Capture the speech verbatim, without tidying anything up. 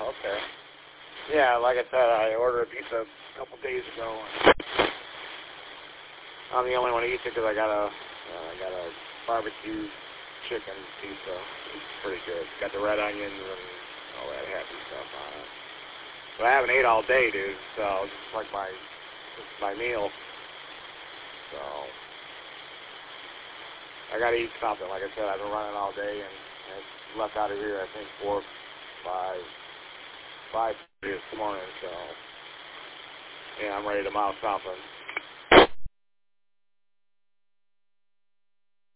okay. Yeah, like I said, I ordered a pizza a couple days ago. And I'm the only one who eats it because I got a, uh, I got a barbecue chicken pizza. It's pretty good. It's got the red onions and all that happy stuff on it. But I haven't ate all day, dude. So this is like my, this is my meal. So I gotta eat something. Like I said, I've been running all day, and I left out of here, I think, four, five, five this morning. So yeah, I'm ready to mouth something.